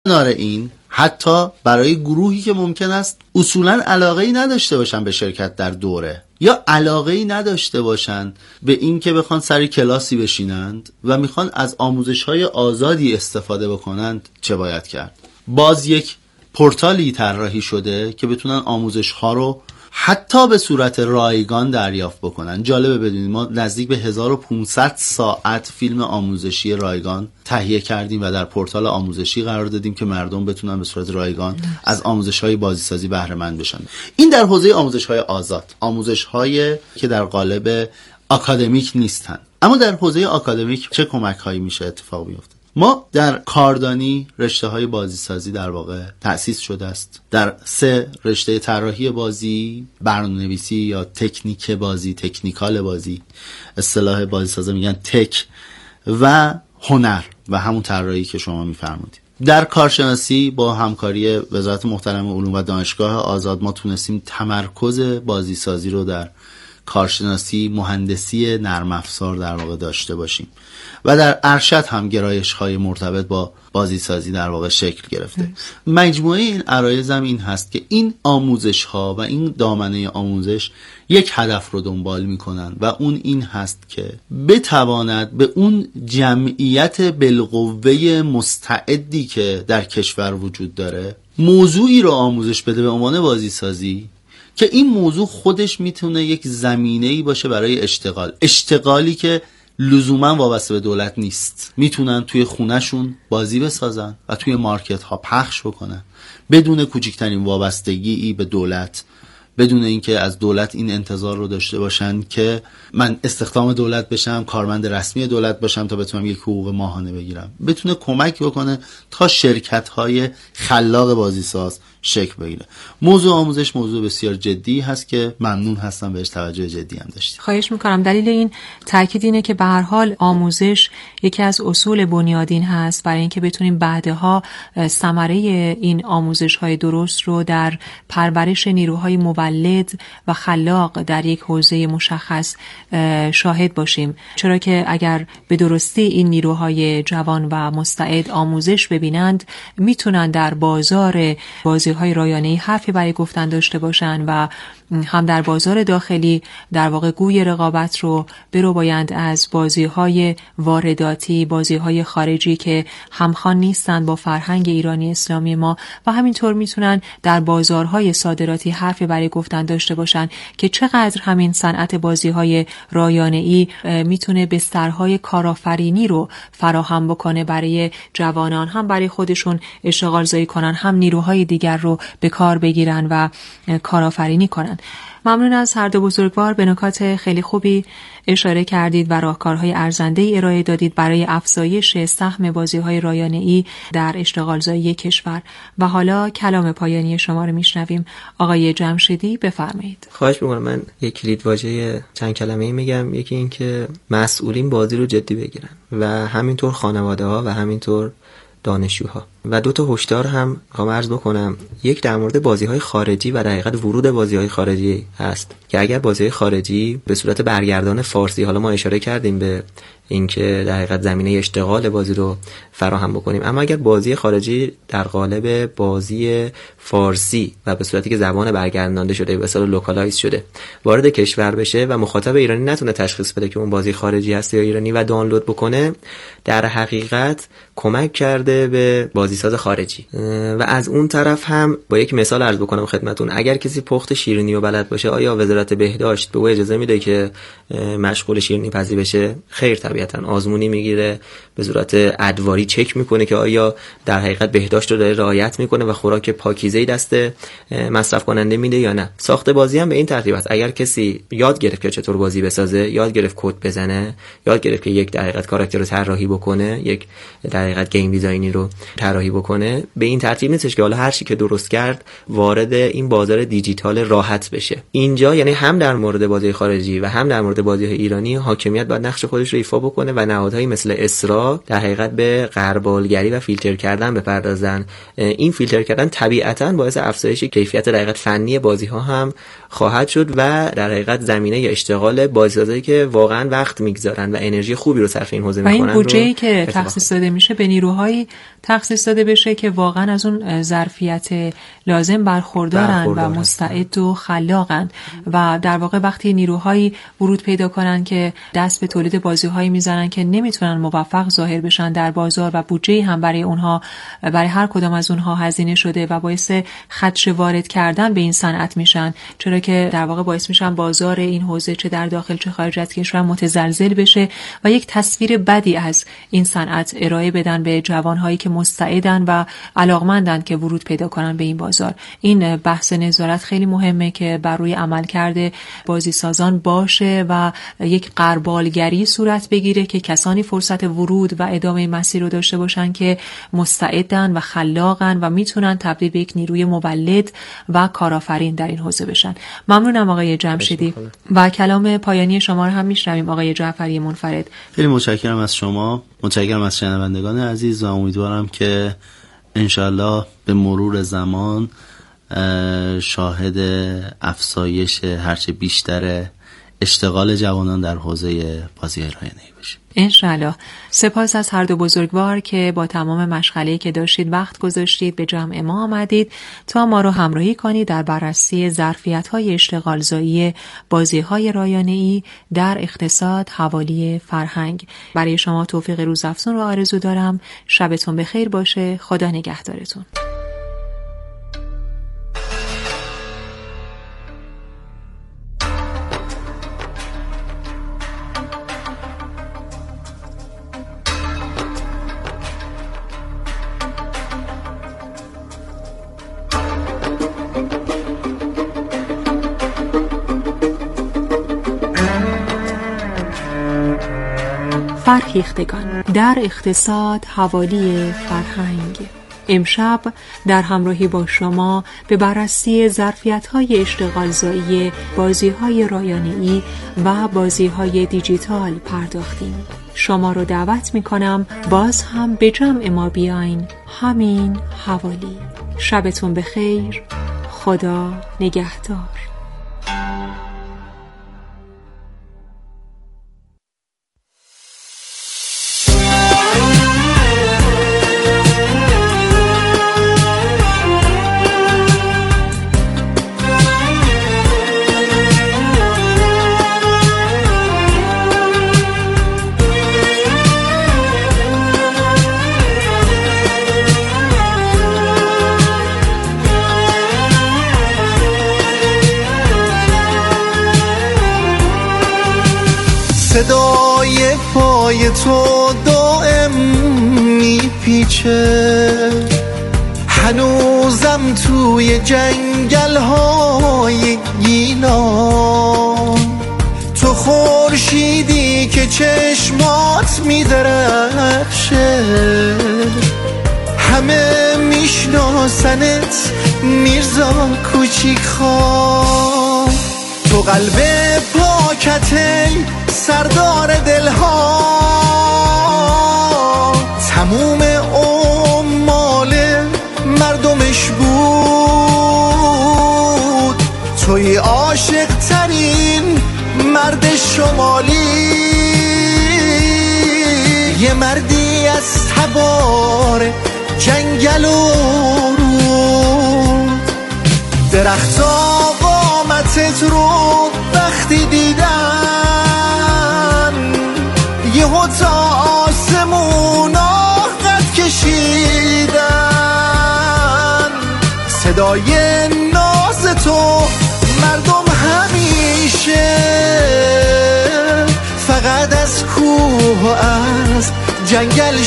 کنار این حتی برای گروهی که ممکن است اصولاً علاقه‌ای نداشته باشن به شرکت در دوره یا علاقه‌ای نداشته باشن به این که بخوان سر کلاسی بشینند و میخوان از آموزش‌های آزادی استفاده بکنند، چه باید کرد؟ باز یک پورتالی طراحی شده که بتونن آموزش‌ها رو حتی به صورت رایگان دریافت بکنن. جالبه بدونید ما نزدیک به 1500 ساعت فیلم آموزشی رایگان تهیه کردیم و در پورتال آموزشی قرار دادیم که مردم بتونن به صورت رایگان از آموزش‌های بازیسازی بهره مند بشن. این در حوزه آموزش‌های آزاد، آموزش‌های که در قالب آکادمیک نیستن. اما در حوزه آکادمیک چه کمک‌هایی میشه اتفاق بیفته؟ ما در کاردانی رشته‌های بازیسازی در واقع تأسیس شده است. در 3 رشته طراحی بازی، برنامه‌نویسی یا تکنیک بازی، تکنیکال بازی، اصطلاح بازیسازا میگن تک، و هنر و همون طراحی که شما می‌فرمودید. در کارشناسی با همکاری وزارت محترم علوم و دانشگاه آزاد ما تونستیم تمرکز بازیسازی رو در کارشناسی، مهندسی نرم افزار در واقع داشته باشیم و در ارشد هم گرایش‌های مرتبط با بازیسازی در واقع شکل گرفته. مجموعه این عرایض هم این هست که این آموزش‌ها و این دامنه آموزش یک هدف رو دنبال می‌کنن و اون این هست که بتواند به اون جمعیت بالقوه مستعدی که در کشور وجود داره موضوعی رو آموزش بده به عنوان بازیسازی که این موضوع خودش میتونه یک زمینه‌ای باشه برای اشتغالی که لزوما وابسته به دولت نیست. میتونن توی خونهشون بازی بسازن و توی مارکت ها پخش بکنن بدون کوچکترین وابستگی به دولت، بدون اینکه از دولت این انتظار رو داشته باشن که من استخدام دولت بشم، کارمند رسمی دولت باشم تا بتونم یک حقوق ماهانه بگیرم. بتونه کمک بکنه تا شرکت‌های خلاق بازیساز شکل بگیره. موضوع آموزش موضوع بسیار جدی هست که ممنون هستم بهش توجه جدی هم داشتید. خواهش میکنم. دلیل این تاکید اینه که به هر حال آموزش یکی از اصول بنیادین هست برای اینکه بتونیم بعدها ثمره این آموزش‌های درست رو در پرورش نیروهای مولد و خلاق در یک حوزه مشخص شاهد باشیم، چرا که اگر به درستی این نیروهای جوان و مستعد آموزش ببینند میتونن در بازار بازی‌های رایانه‌ای حرفی برای گفتن داشته باشن و هم در بازار داخلی در واقع گوی رقابت رو بربایند از بازی‌های وارداتی، بازی‌های خارجی که همخوان نیستند با فرهنگ ایرانی اسلامی ما، و همینطور میتونن در بازارهای صادراتی حرفی برای گفتن داشته باشن که چقدر همین صنعت بازی‌های رایانه‌ای میتونه بسترهای کارآفرینی رو فراهم بکنه برای جوانان، هم برای خودشون اشتغال زایی کنن، هم نیروهای دیگر رو به کار بگیرن و کارآفرینی کنن. ممنون از هر دو بزرگوار، به نکات خیلی خوبی اشاره کردید و راهکارهای ارزنده‌ای ارائه دادید برای افزایش سهم بازی‌های رایانه‌ای در اشتغالزایی کشور. و حالا کلام پایانی شما رو میشنویم. آقای جمشیدی بفرمایید. خواهش می‌کنم. من یک کلیدواژه چند کلمه‌ای میگم. یکی این که مسئولین بازی رو جدی بگیرن و همینطور خانواده‌ها و همینطور دانشجوها. و 2 تا هشدار هم میخوام عرض بکنم. یک در مورد بازی‌های خارجی و در حقیقت ورود بازی‌های خارجی هست که اگر بازی‌های خارجی به صورت برگردان فارسی، حالا ما اشاره کردیم به اینکه در حقیقت زمینه اشتغال بازی رو فراهم بکنیم، اما اگر بازی خارجی در قالب بازی فارسی و به صورتی که زبان برگردانده شده، به اصطلاح لوکالایز شده، وارد کشور بشه و مخاطب ایرانی نتونه تشخیص بده که اون بازی خارجی هست یا ایرانی و دانلود بکنه، در حقیقت کمک کرده به بازیساز خارجی. و از اون طرف هم با یک مثال عرض بکنم خدمتون. اگر کسی پخت شیرینی رو بلد باشه، آیا وزارت بهداشت به او اجازه میده که مشغول شیرینی پزی بشه؟ خیر، طبیعتاً آزمونی میگیره، به صورت ادواری چک میکنه که آیا در حقیقت بهداشت رو داره رعایت میکنه و خوراک پاکیزه‌ای دست مصرف کننده میده یا نه. ساخت بازی هم به این ترتیب است. اگر کسی یاد گرفت که چطور بازی بسازه، یاد گرفت کد بزنه، یاد گرفت که یک در حقیقت کاراکتر رو طراحی بکنه، یک در حقیقت گیم دیزاینی رو طراحی بکنه، به این ترتیب نیستش که حالا هر چی که درست کرد وارد این بازار دیجیتال راحت بشه. اینجا یعنی هم در مورد بازی خارجی و هم در مورد مورد بازی‌های ایرانی حاکمیت باید نقش خودش رو ایفا بکنه و نهادهایی مثل اسرا در حقیقت به غربالگری و فیلتر کردن بپردازن. این فیلتر کردن طبیعتاً باعث افزایش کیفیت در حقیقت فنی بازی‌ها هم خواهد شد و در حقیقت زمینه اشتغال بازیسازایی که واقعاً وقت می‌گذارن و انرژی خوبی رو صرف این حوزه می‌کنن. و این بودجه‌ای که تخصیص داده میشه به نیروهایی تخصیص داده بشه که واقعاً از اون ظرفیت لازم برخوردارن و مستعد و خلاقن و در واقع وقتی نیروهایی ورود پیدا کنن که دست به تولید بازی‌هایی میزنن که نمیتونن موفق ظاهر بشن در بازار و بودجه‌ای هم برای اونها برای هر کدام از اونها هزینه شده و باعث خدشه وارد کردن به این صنعت میشن، چرا که در واقع باعث میشن بازار این حوزه چه در داخل چه خارج از کشور متزلزل بشه و یک تصویر بدی از این صنعت ارائه بدن به جوانهایی که مستعدن و علاقمندن که ورود پیدا کنن به این بازار. این بحث نظارت خیلی مهمه که بر روی عملکرد بازیسازان باشه و یک غربالگری صورت بگیره که کسانی فرصت ورود و ادامه مسیر رو داشته باشن که مستعدن و خلاقن و میتونن تبدیل به یک نیروی مولد و کارآفرین در این حوزه بشن. ممنونم آقای جمشیدی و کلام پایانی شما رو هم میشنویم آقای جعفری منفرد. خیلی متشکرم از شما، متشکرم از شنوندگان عزیز و امیدوارم که انشالله به مرور زمان شاهد افزایش هرچه بیشتر اشتغال جوانان در حوزه بازی‌های رایانه‌ای باشیم. انشالله. سپاس از هر دو بزرگوار که با تمام مشغله‌ای که داشتید وقت گذاشتید به جمع ما آمدید تا ما رو همراهی کنید در بررسی ظرفیت‌های اشتغالزایی بازی‌های رایانه‌ای در اقتصاد حوالی فرهنگ. برای شما توفیق روزافزون رو آرزو دارم. شبتون بخیر باشه. خدا نگهدارتون. فرهیختگان در اقتصاد حوالی فرهنگ. امشب در همراهی با شما به بررسی ظرفیت‌های اشتغالزایی بازی‌های رایانه‌ای و بازی‌های دیجیتال پرداختیم. شما رو دعوت می‌کنم باز هم به جمع ما بیاین. همین حوالی. شبتون بخیر. خدا نگهدار. صدای پای تو دائم میپیچه، هنوزم توی جنگل‌های گیلان. تو خورشیدی که چشمات میدرخشه، همه میشناسنت میرزا کوچیک خواه. تو قلب پاکته سردار دلها، تموم مال مردمش بود. توی عاشق ترین مرد شمالی، یه مردی از تبار جنگل و رود. درختا قامتت رو وقتی دیدن، یهو تا آسمونا قد کشیدن. صدای ناز تو مردم همیشه فقط از کوه و از جنگل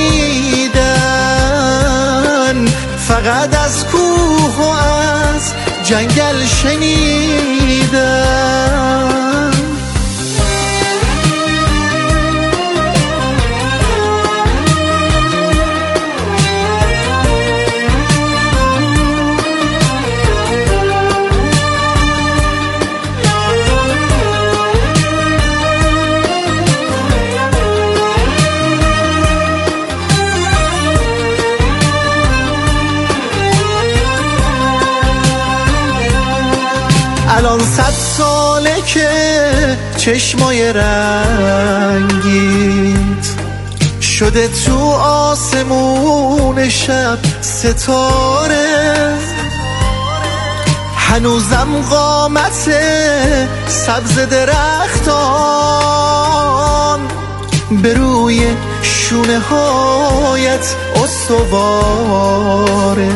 شنیدن، فقط از کوه و از جنگل شنیدن. الان 100 ساله که چشمای رنگیت شده تو آسمون شب ستاره، هنوزم قامت سبز درختان به روی شونه هایت استواره.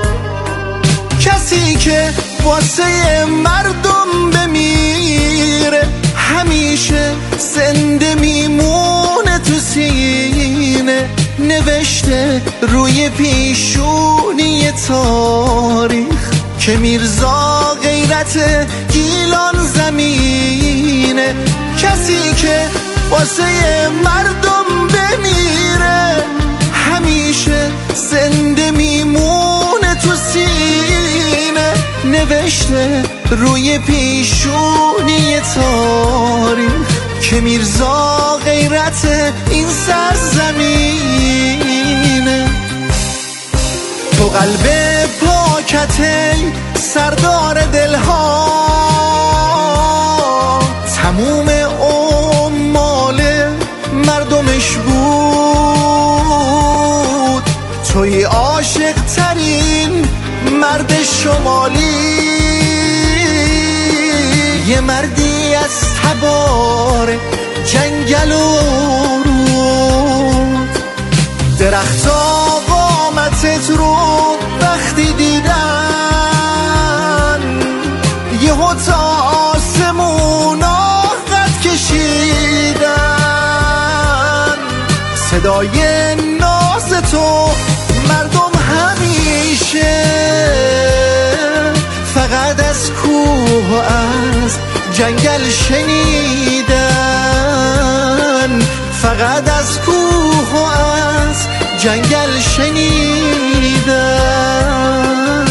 کسی که واسه مردم بمیره همیشه زنده میمونه تو سینه، نوشته روی پیشونی تاریخ که میرزا غیرت گیلان زمینه. کسی که واسه مردم بمیره همیشه زنده میمونه تو سینه، نوشته روی پیشونی تاریخ که میرزا غیرت این سرزمینه. تو قلب پاکته سردار دلها، تموم مال مردمش بود، توی عاشق ترین مرد شمالی، یه مردی از تبار جنگل و رود، درختا قامتت رو وقتی دیدن یهو تا آسمونا قد کشیدن، صدای ناز تو مردم همیشه فقط از کوه و از جنگل شنیدن، فقط از کوه و از جنگل شنیدن.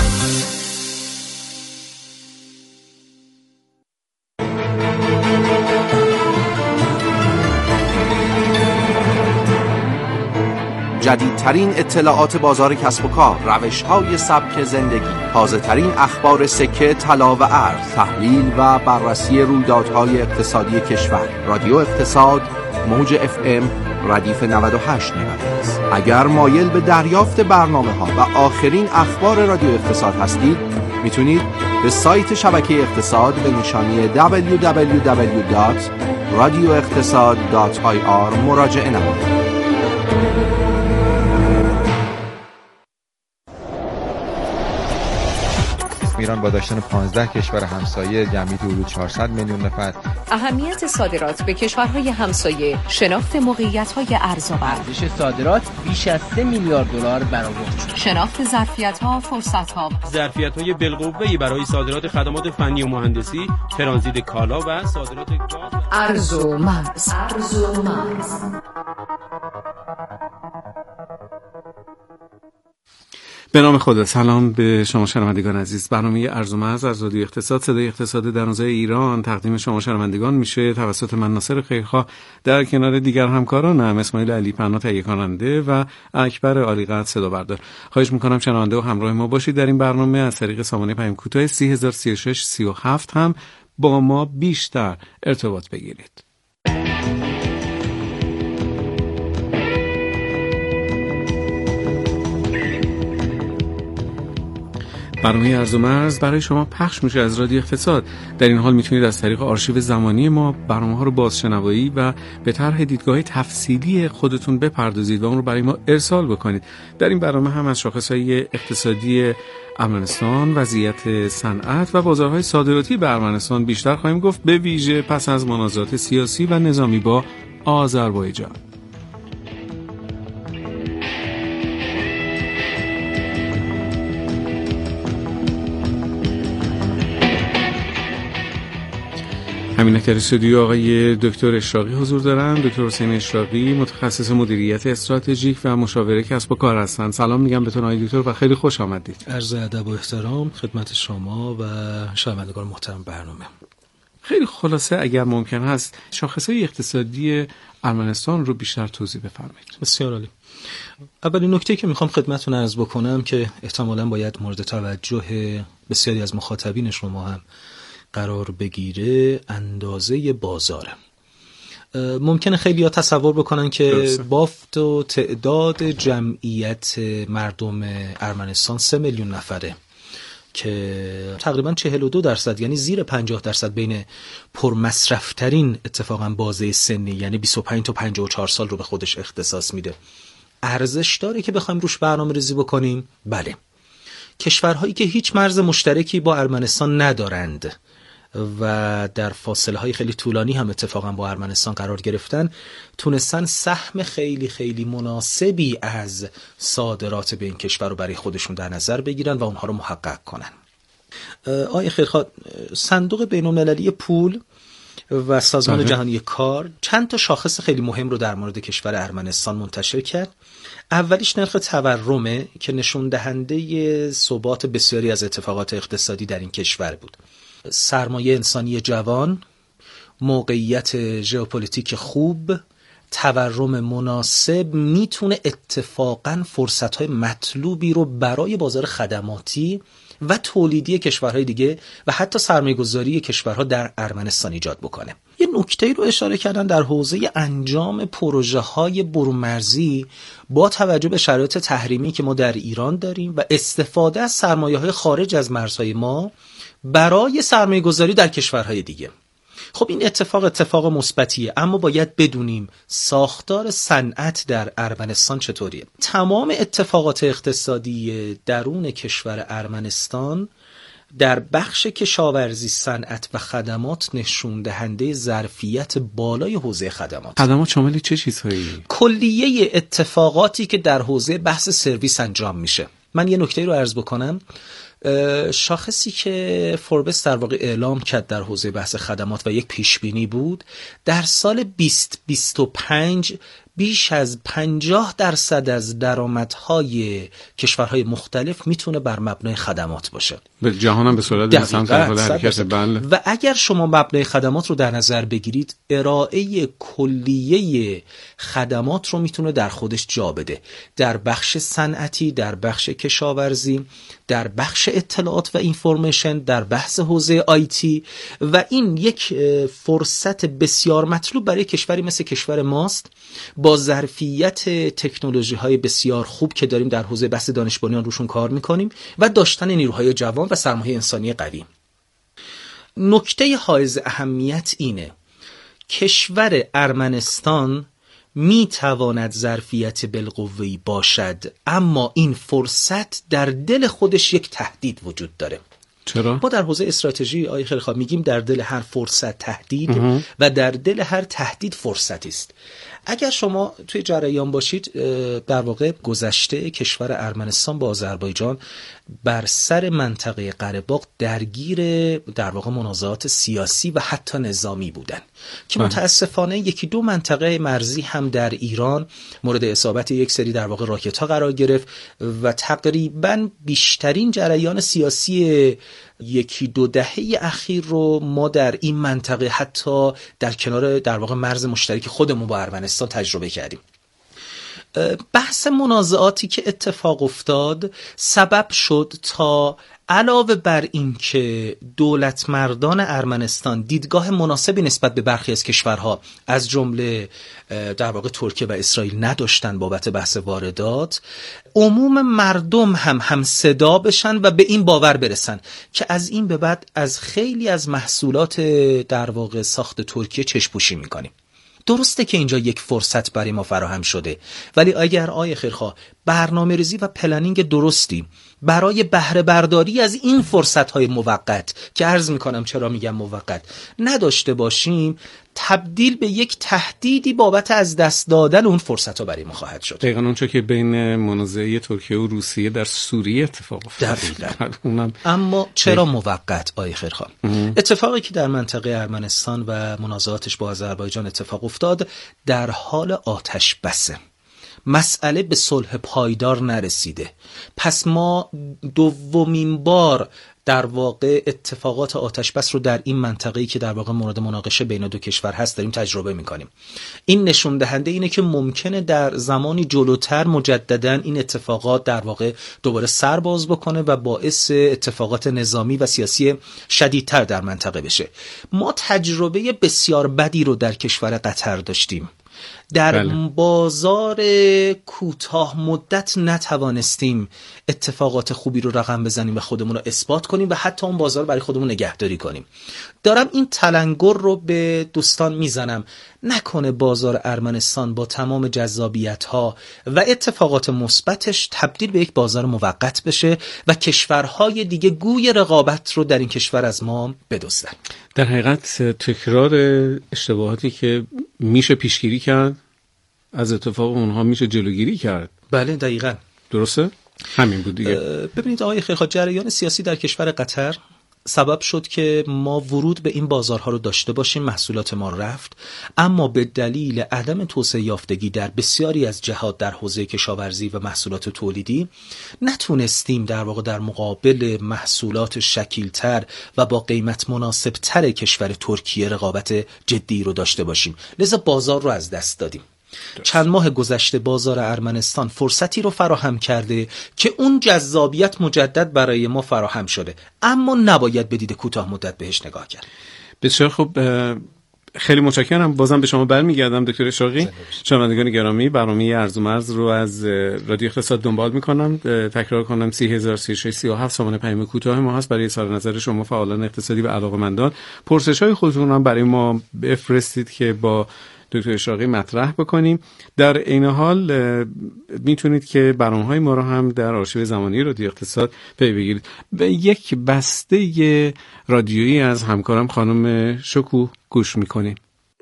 جدیدترین اطلاعات بازار کسب و کار، روش‌های سبک زندگی، تازه‌ترین اخبار سکه، طلا و ارز، تحلیل و بررسی رویدادهای اقتصادی کشور. رادیو اقتصاد، موج FM ردیف 98 مگاهرتز. اگر مایل به دریافت برنامه‌ها و آخرین اخبار رادیو اقتصاد هستید، میتونید به سایت شبکه اقتصاد به نشانی www.radioeqtasad.ir مراجعه نمایید. ایران با داشتن 15 کشور همسایه جمعیت حدود 400 میلیون نفر. اهمیت صادرات به کشورهای همسایه، شناخت موقعیت‌های ارزآور. ارزش صادرات بیش از 3 میلیارد دلار برآورد شد. شناخت ظرفیت‌ها، فرصت‌ها. ظرفیت‌های بالقوه‌ای برای صادرات خدمات فنی و مهندسی، ترانزیت کالا و صادرات گاز. ارز و مرز. به نام خدا. سلام به شما شنوندگان عزیز. برنامه ارز و مرز از رادیو اقتصاد، صدای اقتصاد درونزای ایران تقدیم شما شنوندگان میشه توسط من ناصر خیرخواه در کنار دیگر همکارانم اسماعیل علی پناه تهیه کننده و اکبر عالیقدر صدا بردار. خواهش میکنم شنونده و همراه ما باشید در این برنامه. از طریق سامانه پیام کوتاه 3036 37 هم با ما بیشتر ارتباط بگیرید. برنامه ارز و مرز برای شما پخش میشه از رادیو اقتصاد. در این حال میتونید از طریق آرشیو زمانی ما برنامه‌ها رو بازشنوایی و به طرح دیدگاه تفصیلی خودتون بپردازید و اون رو برای ما ارسال بکنید. در این برنامه هم از شاخصهای اقتصادی ارمنستان، وضعیت صنعت و بازارهای صادراتی به ارمنستان بیشتر خواهیم گفت، به ویژه پس از منازعات سیاسی و نظامی با آذربایجان. همینطور استودیو آقای دکتر اشراقی حضور دارن. دکتر حسین اشراقی متخصص مدیریت استراتژیک و مشاوره کسب و کار هستند. سلام میگم بهتون آقای دکتر و خیلی خوش آمدید. عرض ادب و احترام خدمت شما و شنوندگان محترم برنامه. خیلی خلاصه اگر ممکن هست شاخصهای اقتصادی ارمنستان رو بیشتر توضیح بفرمایید. بسیار عالی. اولین نکته که میخوام خدمتتون عرض بکنم که احتمالاً باید مورد توجه بسیاری از مخاطبین شما هم قرار بگیره اندازه بازاره. ممکنه خیلی ها تصور بکنن که بافت و تعداد جمعیت مردم ارمنستان 3 میلیون نفره که تقریبا 42%، یعنی زیر 50% بین پرمصرفترین اتفاقا بازه سنی، یعنی 25 تا 54 سال رو به خودش اختصاص میده. ارزش داره که بخوایم روش برنامه ریزی بکنیم؟ بله. کشورهایی که هیچ مرز مشترکی با ارمنستان ندارند و در فاصله های خیلی طولانی هم اتفاقا با ارمنستان قرار گرفتن، تونستن سهم خیلی خیلی مناسبی از صادرات به این کشور رو برای خودشون در نظر بگیرن و اونها رو محقق کنن. آقای خیرخواه، صندوق بین‌المللی پول و سازمان جهانی کار چند تا شاخص خیلی مهم رو در مورد کشور ارمنستان منتشر کرد. اولیش نرخ تورمه که نشون دهنده ثبات بسیاری از اتفاقات اقتصادی در این کشور بود. سرمایه انسانی جوان، موقعیت ژئوپلیتیک خوب، تورم مناسب میتونه اتفاقاً فرصت‌های مطلوبی رو برای بازار خدماتی و تولیدی کشورهای دیگه و حتی سرمایه‌گذاری کشورها در ارمنستان ایجاد بکنه. یه نکته رو اشاره کردن در حوزه انجام پروژه‌های برون‌مرزی با توجه به شرایط تحریمی که ما در ایران داریم و استفاده از سرمایه‌های خارج از مرزهای ما برای سرمایه‌گذاری در کشورهای دیگه. خب این اتفاق مثبتیه، اما باید بدونیم ساختار صنعت در ارمنستان چطوریه. تمام اتفاقات اقتصادی درون کشور ارمنستان در بخش کشاورزی، صنعت و خدمات نشون دهنده ظرفیت بالای حوزه خدمات. خدمات شامل چه چیزهایی؟ کلیه اتفاقاتی که در حوزه بحث سرویس انجام میشه. من یه نکته رو عرض بکنم. شاخصی که فوربس در واقع اعلام کرد در حوزه بحث خدمات و یک پیشبینی بود، در سال 2025 بیش از 50% از درآمدهای کشورهای مختلف میتونه بر مبنای خدمات باشه. به جهان هم به صورت به سمت حرکت. بله. و اگر شما مبنای خدمات رو در نظر بگیرید، ارائه کلیه خدمات رو میتونه در خودش جا بده. در بخش صنعتی، در بخش کشاورزی، در بخش اطلاعات و اینفورمیشن، در بحث حوزه آیتی، و این یک فرصت بسیار مطلوب برای کشوری مثل کشور ماست با ظرفیت تکنولوژی های بسیار خوب که داریم در حوزه بحث دانش بنیان روشون کار میکنیم و داشتن نیروهای جوان و سرمایه انسانی قوی. نکته حائز اهمیت اینه کشور ارمنستان می تواند ظرفیت بالقوه‌ای باشد، اما این فرصت در دل خودش یک تهدید وجود داره. چرا؟ ما در حوزه استراتژی آقای خیرخواه میگیم در دل هر فرصت تهدید و در دل هر تهدید فرصتی است. اگر شما توی جریان باشید، در واقع گذشته کشور ارمنستان با آذربایجان بر سر منطقه قره‌باغ درگیر در واقع منازعات سیاسی و حتی نظامی بودن که متاسفانه یکی دو منطقه مرزی هم در ایران مورد اصابت یک سری در واقع راکت‌ها قرار گرفت و تقریباً بیشترین جریان سیاسی یکی دو دهه اخیر رو ما در این منطقه حتی در کنار در واقع مرز مشترک خودمون با ارمنستان تجربه کردیم. بحث منازعاتی که اتفاق افتاد سبب شد تا علاوه بر این که دولت مردان ارمنستان دیدگاه مناسبی نسبت به برخی از کشورها از جمله در واقع ترکیه و اسرائیل نداشتن بابت بحث واردات، عموم مردم هم صدا بشن و به این باور برسن که از این به بعد از خیلی از محصولات در واقع ساخت ترکیه چشم‌پوشی میکنیم. درسته که اینجا یک فرصت برای ما فراهم شده، ولی اگر آقای خیرخواه برنامه ریزی و پلنینگ درستی برای بهره برداری از این فرصت‌های موقت که عرض میکنم چرا میگم موقت نداشته باشیم، تبدیل به یک تهدیدی بابت از دست دادن اون فرصت‌ها برای ما خواهد شد. دقیقاً اونچه که بین منازعه ترکیه و روسیه در سوریه اتفاق افتاد. اما چرا موقت آقای خیرخواه؟ اتفاقی که در منطقه ارمنستان و منازعاتش با آذربایجان اتفاق افتاد در حال آتش بسه. مسئله به صلح پایدار نرسیده. پس ما دومین بار در واقع اتفاقات آتشبس رو در این منطقه‌ای که در واقع مورد مناقشه بین دو کشور هست داریم تجربه می‌کنیم. این نشون دهنده اینه که ممکنه در زمانی جلوتر مجدداً این اتفاقات در واقع دوباره سر باز بکنه و باعث اتفاقات نظامی و سیاسی شدیدتر در منطقه بشه. ما تجربه بسیار بدی رو در کشور قطر داشتیم. در بازار کوتاه مدت نتوانستیم اتفاقات خوبی رو رقم بزنیم و خودمون رو اثبات کنیم و حتی اون بازار برای خودمون نگهداری کنیم. دارم این تلنگر رو به دوستان میزنم، نکنه بازار ارمنستان با تمام جذابیت‌ها و اتفاقات مثبتش تبدیل به یک بازار موقت بشه و کشورهای دیگه گوی رقابت رو در این کشور از ما بدزدن. در حقیقت تکرار اشتباهاتی که میشه پیشگیری کرد از اتفاق اونها میشه جلوگیری کرد. بله دقیقاً. درسته؟ همین بود دیگه. ببینید آقای خیرخواه، جریان سیاسی در کشور قطر سبب شد که ما ورود به این بازارها رو داشته باشیم، محصولات ما رفت، اما به دلیل عدم توسعه یافتگی در بسیاری از جهات در حوزه کشاورزی و محصولات تولیدی نتونستیم در واقع در مقابل محصولات شکیلتر و با قیمت مناسبتر کشور ترکیه رقابت جدی رو داشته باشیم، لذا بازار رو از دست دادیم. چند ماه گذشته بازار ارمنستان فرصتی رو فراهم کرده که اون جذابیت مجدد برای ما فراهم شده، اما نباید به دید کوتاه مدت بهش نگاه کرد. بسیار خوب، خیلی متشکرم. بازم به شما برمیگردم دکتر اشراقی. شنوندگان گرامی، برنامه ارز و مرز رو از رادیو اقتصاد دنبال میکنم. تکرار کنم 303637 شماره پیام کوتاه ما هست برای اظهار نظر شما فعالان اقتصادی و علاقه‌مندان. پرسش‌های خودتون هم برای ما بفرستید که با دکتر اشراقی مطرح بکنیم. در این حال میتونید که برنامه‌های ما رو هم در آرشیو زمانی رادیو اقتصاد پی بگیرید. به یک بسته رادیویی از همکارم خانم شکوه گوش میکنیم.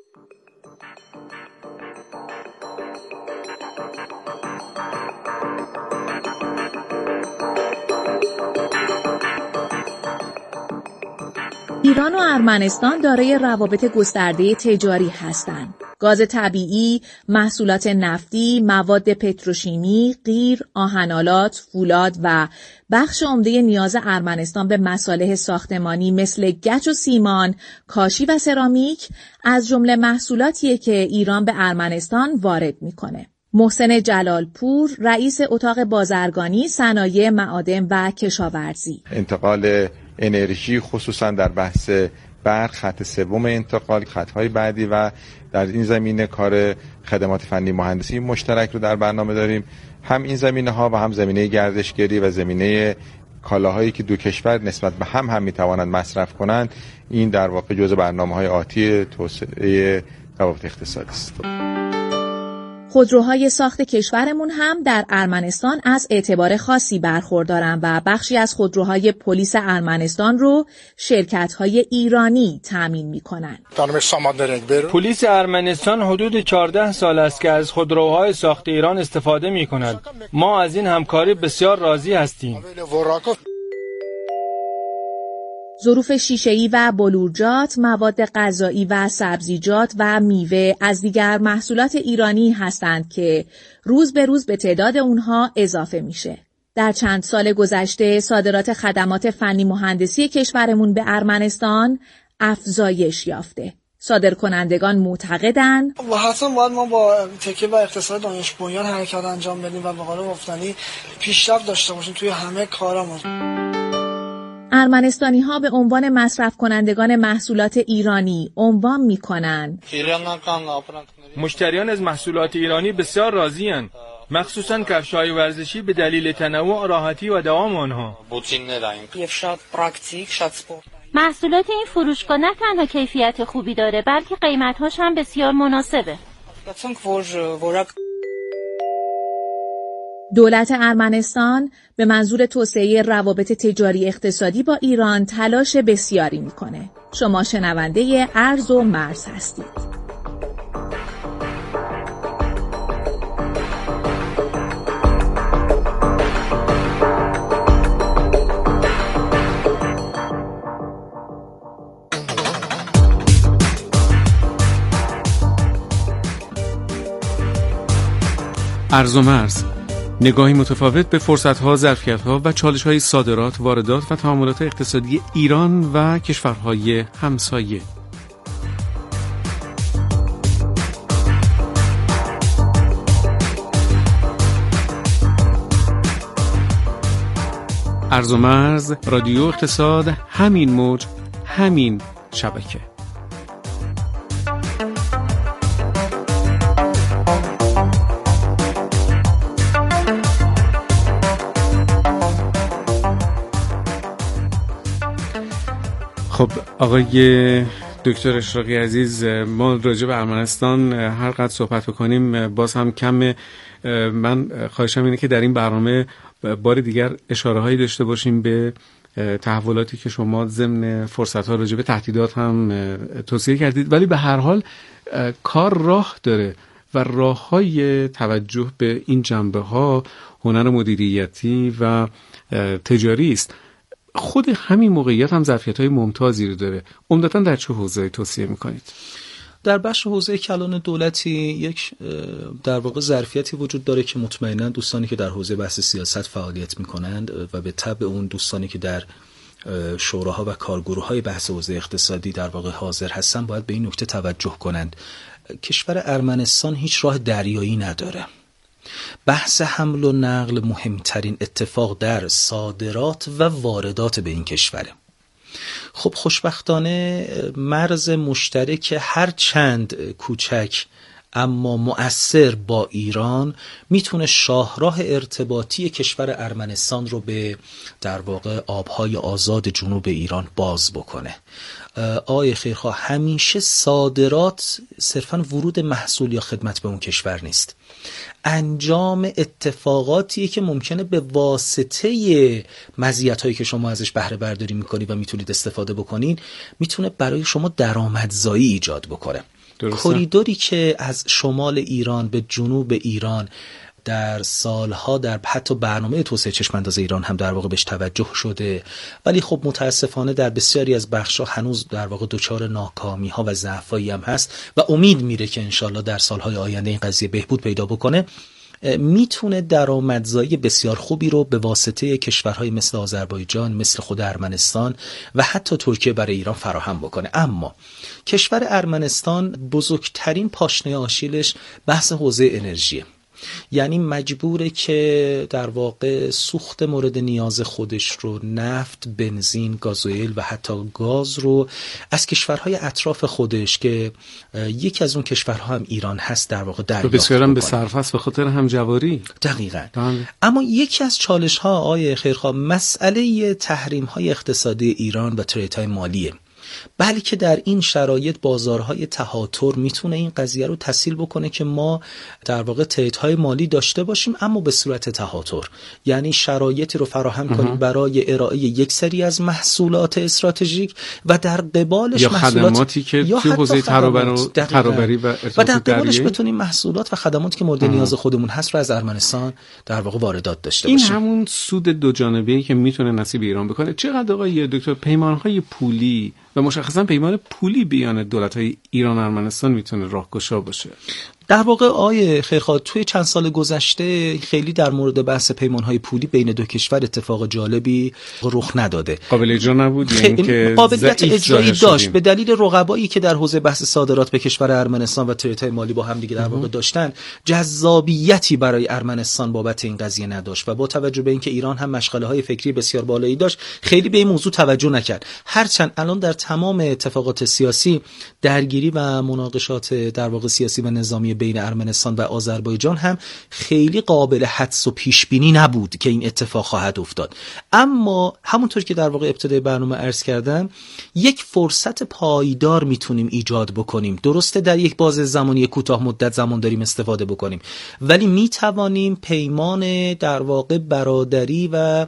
ایران و ارمنستان دارای روابط گسترده تجاری هستند. گاز طبیعی، محصولات نفتی، مواد پتروشیمی، قیر، آهن‌آلات، فولاد و بخش عمده نیاز ارمنستان به مصالح ساختمانی مثل گچ و سیمان، کاشی و سرامیک از جمله محصولاتیه که ایران به ارمنستان وارد میکنه. محسن جلالپور، رئیس اتاق بازرگانی، صنایع معادن و کشاورزی. انتقال انرژی خصوصا در بحث برق، خط سوم انتقال، خطهای بعدی و در این زمینه کار خدمات فنی مهندسی مشترک رو در برنامه داریم. هم این زمینه ها و هم زمینه گردشگری و زمینه کالاهایی که دو کشور نسبت به هم میتوانند مصرف کنند، این در واقع جزء برنامه‌های آتی توسعه روابط اقتصادی است. خودروهای ساخت کشورمون هم در ارمنستان از اعتبار خاصی برخوردارن و بخشی از خودروهای پلیس ارمنستان رو شرکت‌های ایرانی تامین می‌کنن. پلیس ارمنستان حدود 14 سال است که از خودروهای ساخت ایران استفاده می‌کند. ما از این همکاری بسیار راضی هستیم. ظروف شیشه‌ای و بلورجات، مواد غذایی و سبزیجات و میوه از دیگر محصولات ایرانی هستند که روز به روز به تعداد اونها اضافه میشه. در چند سال گذشته صادرات خدمات فنی مهندسی کشورمون به ارمنستان افزایش یافته. صادرکنندگان معتقدند و حتما باید ما با تکیه بر اقتصاد دانش بنیان حرکت انجام بدیم و به قول گفتنی پیشرفت داشته باشیم توی همه کارامون. ارمنستانی‌ها به عنوان مصرف کنندگان محصولات ایرانی عنوان می‌کنند. مشتریان از محصولات ایرانی بسیار راضی‌اند، مخصوصاً کفش‌های ورزشی به دلیل تنوع، راحتی و دوام آنها. محصولات این فروشگاه نه تنها کیفیت خوبی داره بلکه قیمت‌هاش هم بسیار مناسبه. دولت ارمنستان به منظور توسعه روابط تجاری اقتصادی با ایران تلاش بسیاری میکنه. شما شنونده ارز و مرز هستید. ارز و مرز، نگاهی متفاوت به فرصت‌ها، ظرفیت‌ها و چالش‌های صادرات، واردات و تعاملات اقتصادی ایران و کشورهای همسایه. عرض و مرز، رادیو اقتصاد، همین موج، همین شبکه. خب آقای دکتر اشراقی عزیز، ما راجع به ارمنستان هر قدر صحبت بکنیم باز هم کمه. من خواهشم اینه که در این برنامه بار دیگر اشاره‌هایی داشته باشیم به تحولاتی که شما ضمن فرصت‌ها راجع به تهدیدات هم توصیه کردید، ولی به هر حال کار راه داره و راه‌های توجه به این جنبه‌ها هنر مدیریتی و تجاری است. خود همین موقعیت هم ظرفیت‌های ممتازی رو داره. عمدتاً در چه حوزه‌ای توصیه می‌کنید؟ در بخش حوزه کلان دولتی یک در واقع ظرفیتی وجود داره که مطمئناً دوستانی که در حوزه بحث سیاست فعالیت می‌کنند و به تبع اون دوستانی که در شوراها و کارگروه‌های بحث حوزه اقتصادی در واقع حاضر هستن باید به این نکته توجه کنند. کشور ارمنستان هیچ راه دریایی نداره. بحث حمل و نقل مهمترین اتفاق در صادرات و واردات به این کشوره. خب خوشبختانه مرز مشترک هر چند کوچک اما مؤثر با ایران میتونه شاهراه ارتباطی کشور ارمنستان رو به در واقع آبهای آزاد جنوب ایران باز بکنه. آقای خیرخواه، همیشه صادرات صرفاً ورود محصول یا خدمت به اون کشور نیست، انجام اتفاقاتیه که ممکنه به واسطه مزیت‌هایی که شما ازش بهره برداری میکنید و میتونید استفاده بکنین میتونه برای شما درآمدزایی ایجاد بکنه. کریدوری که از شمال ایران به جنوب ایران در سالها در حتی برنامه توسعه چشم‌انداز ایران هم در واقع بهش توجه شده، ولی خب متاسفانه در بسیاری از بخش‌ها هنوز در واقع دچار ناکامی‌ها و ضعف‌هایی هم هست و امید میره که انشالله در سالهای آینده این قضیه بهبود پیدا بکنه. میتونه درآمدزایی بسیار خوبی رو به واسطه کشورهای مثل آذربایجان، مثل خود ارمنستان و حتی ترکیه برای ایران فراهم بکنه. اما کشور ارمنستان بزرگترین پاشنه آشیلش بحث حوزه انرژیه، یعنی مجبوره که در واقع سوخت مورد نیاز خودش رو، نفت، بنزین، گازوئیل و حتی گاز رو از کشورهای اطراف خودش که یکی از اون کشورها هم ایران هست در واقع دریافت بسیار هم به صرف است به خاطر همجواری. دقیقاً. اما یکی از چالش‌ها آقای خیرخواه مسئله تحریم‌های اقتصادی ایران و تریدهای مالیه، بلکه در این شرایط بازارهای تهاتر میتونه این قضیه رو تسهیل بکنه که ما در واقع تریدهای مالی داشته باشیم اما به صورت تهاتر، یعنی شرایطی رو فراهم کنیم برای ارائه یک سری از محصولات استراتژیک و در قبالش یا محصولات خدماتی که توی حوزه ترابری و در قبالش بتونیم محصولات و خدماتی که مورد نیاز خودمون هست رو از ارمنستان در واقع واردات داشته باشیم. این همون سود دو جانبه‌ای که میتونه نصیب ایران بکنه. چقدر آقای دکتر پیمان‌های پولی و مشخصا پیمان پولی بیان دولت‌های ایران و ارمنستان میتونه راهگشا باشه؟ در واقع آقای خیرخواه توی چند سال گذشته خیلی در مورد بحث پیمان‌های پولی بین دو کشور اتفاق جالبی رخ نداده. قابل اجرا نبود، یعنی که قابلیت اجرایی داشت به دلیل رقبایی که در حوزه بحث صادرات به کشور ارمنستان و تریدهای مالی با هم دیگه در واقع داشتن، جذابیتی برای ارمنستان بابت این قضیه نداشت و با توجه به اینکه ایران هم مشغله‌های فکری بسیار بالایی داشت خیلی به این موضوع توجه نکرد. هرچند الان در تمام اتفاقات سیاسی درگیری و مناقشات در واقع سیاسی و نظامی بین ارمنستان و آذربایجان هم خیلی قابل حدس و پیش بینی نبود که این اتفاق خواهد افتاد، اما همونطور که در واقع ابتدای برنامه عرض کردم یک فرصت پایدار میتونیم ایجاد بکنیم. درسته در یک بازه زمانی کوتاه مدت زمان داریم استفاده بکنیم، ولی میتوانیم پیمان در واقع برادری و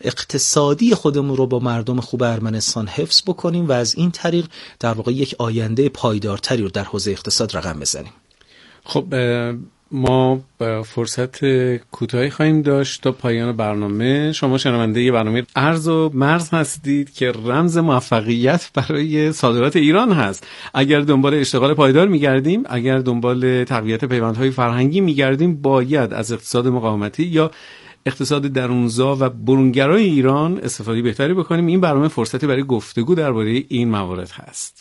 اقتصادی خودمون رو با مردم خوب ارمنستان حفظ بکنیم و از این طریق در واقع یک آینده پایدارتری رو در حوزه اقتصاد رقم بزنیم. خب ما فرصت کوتاهی خواهیم داشت تا پایان برنامه. شما شنونده ی برنامه ارز و مرز هستید که رمز موفقیت برای صادرات ایران هست. اگر دنبال اشتغال پایدار می‌گردیم، اگر دنبال تقویت پیوندهای فرهنگی می‌گردیم، باید از اقتصاد مقاومتی یا اقتصاد درونزا و برونگرای ایران استفاده بهتری بکنیم. این برنامه فرصتی برای گفتگو درباره این موارد هست.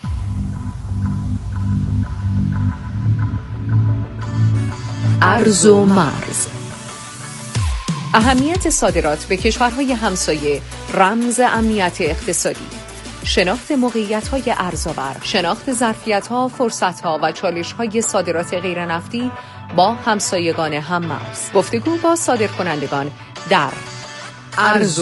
ارز و مرز. اهمیت صادرات به کشورهای همسایه رمز امنیت اقتصادی. شناخت موقعیت‌های ارزآور، شناخت ظرفیت‌ها، فرصت‌ها و چالش‌های صادرات غیرنفتی با همسایگان هم‌مرز. گفتگو با صادرکنندگان در ارز